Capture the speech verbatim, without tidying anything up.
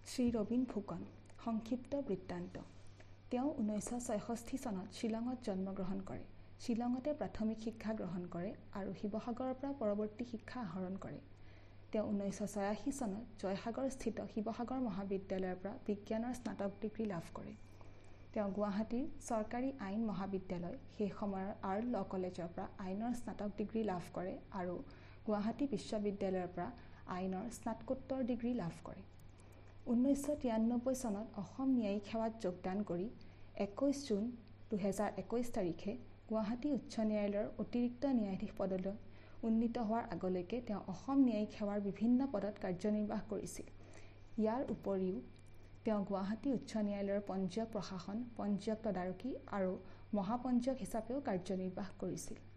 শ্ৰী ৰবীন ফুকন সংক্ষিপ্ত বৃত্তান্ত। তেওঁ ঊনৈছশ ছয়ষষ্ঠি চনত শ্বিলঙত জন্মগ্ৰহণ কৰে। শ্বিলঙতে প্ৰাথমিক শিক্ষা গ্ৰহণ কৰে আৰু শিৱসাগৰৰ পৰা পৰৱৰ্তী শিক্ষা আহৰণ কৰে। তেওঁ ঊনৈছশ ছয়াশী চনত জয়সাগৰস্থিত শিৱসাগৰ মহাবিদ্যালয়ৰ পৰা বিজ্ঞানৰ স্নাতক ডিগ্ৰী লাভ কৰে। তেওঁ গুৱাহাটীৰ চৰকাৰী আইন মহাবিদ্যালয় সেই সময়ৰ আৰ্ল ল কলেজৰ পৰা আইনৰ স্নাতক ডিগ্ৰী লাভ কৰে আৰু গুৱাহাটী বিশ্ববিদ্যালয়ৰ পৰা আইনৰ স্নাতকোত্তৰ ডিগ্ৰী লাভ কৰে। ঊনৈছশ তিৰানব্বৈ চনত অসম ন্যায়িক সেৱাত যোগদান কৰি একৈছ জুন দুহেজাৰ একৈছ তাৰিখে গুৱাহাটী উচ্চ ন্যায়ালয়ৰ অতিৰিক্ত ন্যায়াধীশ পদলৈ উন্নীত হোৱাৰ আগলৈকে তেওঁ অসম ন্যায়িক সেৱাৰ বিভিন্ন পদত কাৰ্যনিৰ্বাহ কৰিছিল। ইয়াৰ উপৰিও তেওঁ গুৱাহাটী উচ্চ ন্যায়ালয়ৰ পঞ্জীয়ক প্ৰশাসন, পঞ্জীয়ক তদাৰকী আৰু মহাপঞ্জীয়ক হিচাপেও কাৰ্যনিৰ্বাহ কৰিছিল।